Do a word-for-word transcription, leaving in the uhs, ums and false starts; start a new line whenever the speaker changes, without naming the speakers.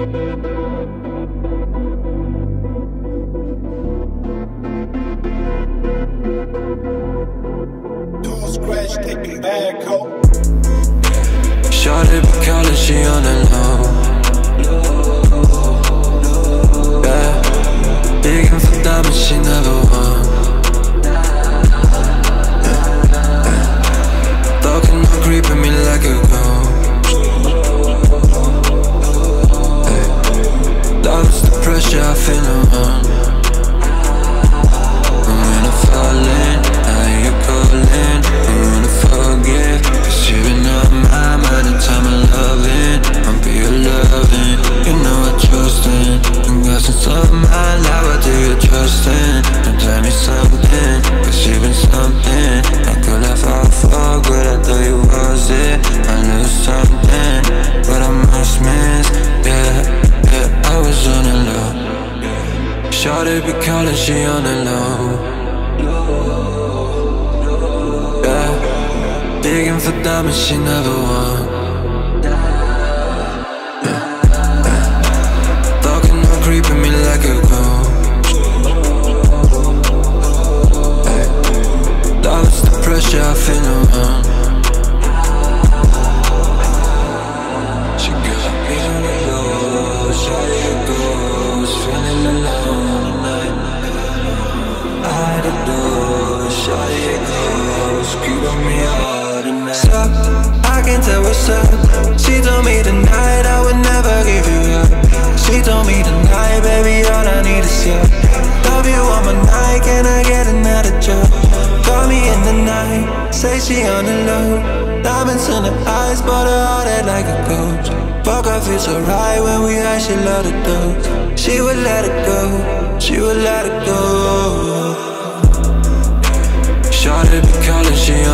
Shawty be calling, she on the low. Yeah, digging for diamonds, she never won. Talking on creeping me like a ghost. Love is the pressure I feel around. And when I fall in, I hear you calling. I wanna forget, cause you've been on my mind the time I'm loving. I'll be your loving, you know I trust in. And got since all my life, what do you trust in? Don't tell me something, cause you've been something. I could have all for good, I thought you was it. I knew something, but I must miss. Yeah, yeah, I was on the low. Shawty be calling, she on the low. Yeah, digging for diamonds, she never won. Yeah, yeah. Talking on creeping me like a ghost. Hey, love is the pressure I feel around. She got me on the low, shawty it goes, feeling alone tonight. I had to do, shawty it goes, keep on me all tonight. Stop, I can tell what's up. She told me tonight I would never give you up. She told me tonight, baby, all I need is you. Love you on my night, can I get another job? Call me in the night, say she on the low. Diamonds in her eyes, but her heart head like a ghost. Fuck off, it's alright when we high, she love the dose. She would let it go, she would let it go. Shawty be calling, she